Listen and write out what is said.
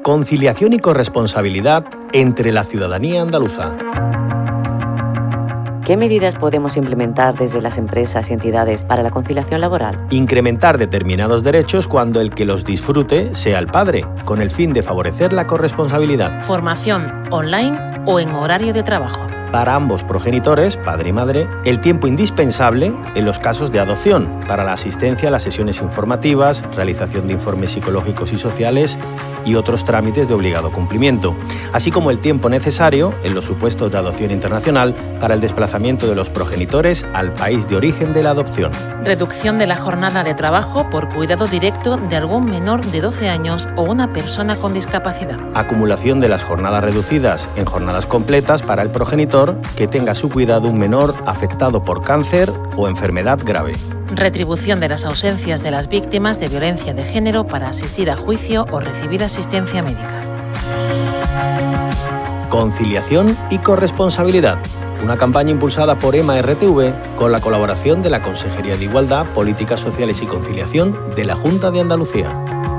Conciliación y corresponsabilidad entre la ciudadanía andaluza. ¿Qué medidas podemos implementar desde las empresas y entidades para la conciliación laboral? Incrementar determinados derechos cuando el que los disfrute sea el padre, con el fin de favorecer la corresponsabilidad. Formación online o en horario de trabajo. Para ambos progenitores, padre y madre, el tiempo indispensable en los casos de adopción, para la asistencia a las sesiones informativas, realización de informes psicológicos y sociales y otros trámites de obligado cumplimiento, así como el tiempo necesario en los supuestos de adopción internacional para el desplazamiento de los progenitores al país de origen de la adopción. Reducción de la jornada de trabajo por cuidado directo de algún menor de 12 años o una persona con discapacidad. Acumulación de las jornadas reducidas en jornadas completas para el progenitor que tenga a su cuidado un menor afectado por cáncer o enfermedad grave. Retribución de las ausencias de las víctimas de violencia de género para asistir a juicio o recibir asistencia médica. Conciliación y corresponsabilidad. Una campaña impulsada por EMA-RTV con la colaboración de la Consejería de Igualdad, Políticas Sociales y Conciliación de la Junta de Andalucía.